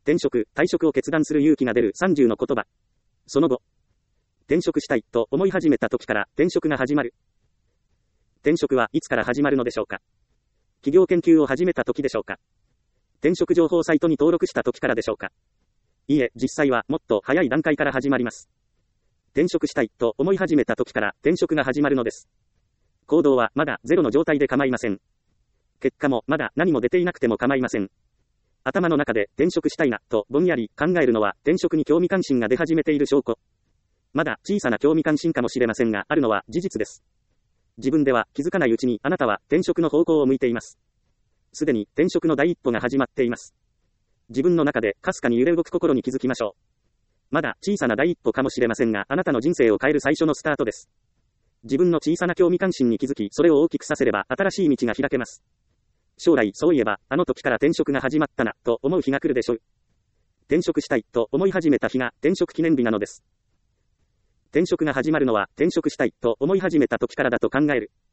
転職、退職を決断する勇気が出る30の言葉。その後、転職したいと思い始めた時から転職が始まる。転職はいつから始まるのでしょうか。企業研究を始めた時でしょうか。転職情報サイトに登録した時からでしょうか。いいえ、実際はもっと早い段階から始まります。転職したいと思い始めた時から転職が始まるのです。行動はまだゼロの状態で構いません。結果もまだ何も出ていなくても構いません。頭の中で転職したいなとぼんやり考えるのは転職に興味関心が出始めている証拠。まだ小さな興味関心かもしれませんが、あるのは事実です。自分では気づかないうちにあなたは転職の方向を向いています。すでに転職の第一歩が始まっています。自分の中でかすかに揺れ動く心に気づきましょう。まだ小さな第一歩かもしれませんが、あなたの人生を変える最初のスタートです。自分の小さな興味関心に気づき、それを大きくさせれば新しい道が開けます。将来そういえば、あの時から転職が始まったな、と思う日が来るでしょう。転職したいと思い始めた日が転職記念日なのです。転職が始まるのは転職したいと思い始めた時からだと考える。